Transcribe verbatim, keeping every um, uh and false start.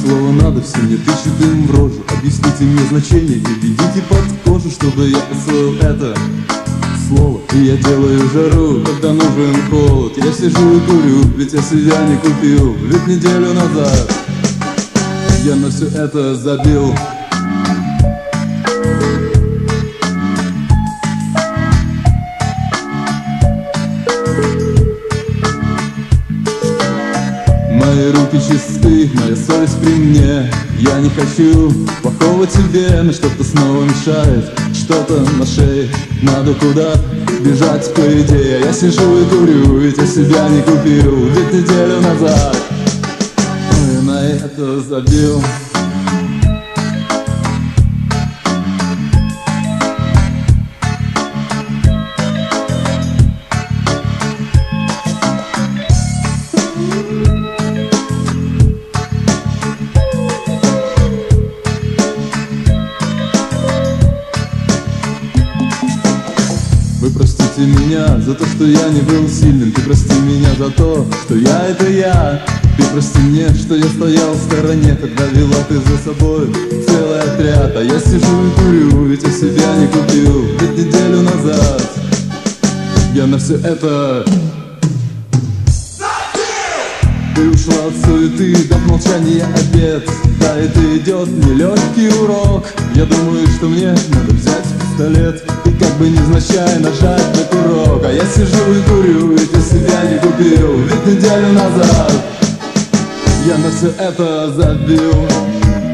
слово надо, все мне тычут им в рожу. Объясните мне значение и введите под кожу, чтобы я освоил это слово. И я делаю жару, когда нужен холод. Я сижу и курю, ведь я себя не купил. Ведь неделю назад я на все это забил. Мои руки чисты, моя совесть при мне. Я не хочу плохого тебе, но что-то снова мешает. Что-то на шее, надо куда бежать, по идее. Я сижу и курю, ведь я себя не купил. Ведь неделю назад я на это забил. Вы простите меня за то, что я не был сильным. Ты прости меня за то, что я — это я. Ты прости мне, что я стоял в стороне, когда вела ты за собой целый отряд. А я сижу и курю, ведь я себя не купил. Ведь неделю назад я на все это ты ушла от суеты, дав молчания обед. Да, это идет нелегкий урок. Я думаю, что мне надо взять пистолет и как бы невзначай нажать на курок. А я сижу и курю, ведь я себя не купил. Ведь неделю назад я на все это забил.